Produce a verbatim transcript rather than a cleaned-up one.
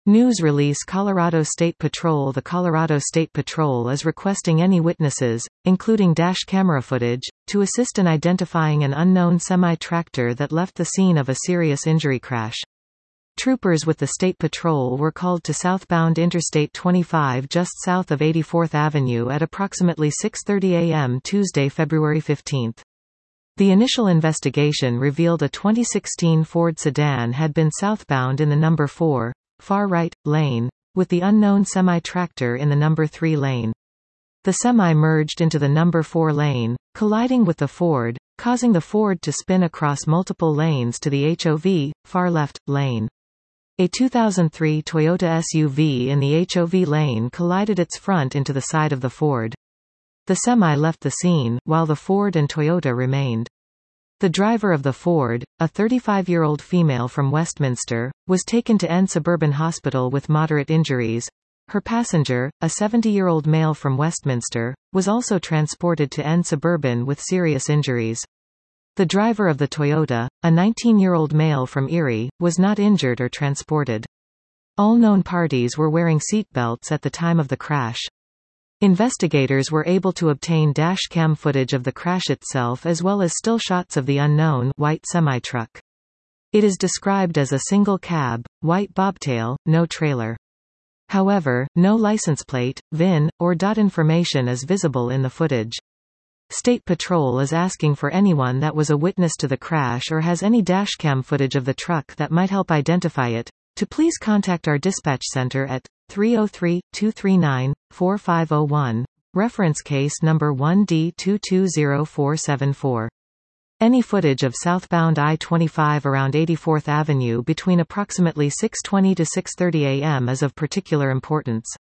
News release Colorado State Patrol. The Colorado State Patrol is requesting any witnesses, including dash camera footage, to assist in identifying an unknown semi-tractor that left the scene of a serious injury crash. Troopers with the State Patrol were called to southbound Interstate twenty-five just south of eighty-fourth Avenue at approximately six thirty a m Tuesday, February fifteenth. The initial investigation revealed a twenty sixteen Ford sedan had been southbound in the number four, far right, lane, with the unknown semi-tractor in the number three lane. The semi merged into the number four lane, colliding with the Ford, causing the Ford to spin across multiple lanes to the H O V, far left, lane. A two thousand three Toyota S U V in the H O V lane collided its front into the side of the Ford. The semi left the scene, while the Ford and Toyota remained. The driver of the Ford, a thirty-five-year-old female from Westminster, was taken to N Suburban Hospital with moderate injuries. Her passenger, a seventy-year-old male from Westminster, was also transported to N Suburban with serious injuries. The driver of the Toyota, a nineteen-year-old male from Erie, was not injured or transported. All known parties were wearing seatbelts at the time of the crash. Investigators were able to obtain dash cam footage of the crash itself as well as still shots of the unknown white semi-truck. It is described as a single cab, white bobtail, no trailer. However, no license plate, V I N, or D O T information is visible in the footage. State Patrol is asking for anyone that was a witness to the crash or has any dashcam footage of the truck that might help identify it, to please contact our dispatch center at three oh three, two three nine, four five oh one, reference case number one D two two zero four seven four. Any footage of southbound I twenty-five around eighty-fourth Avenue between approximately six twenty to six thirty a m is of particular importance.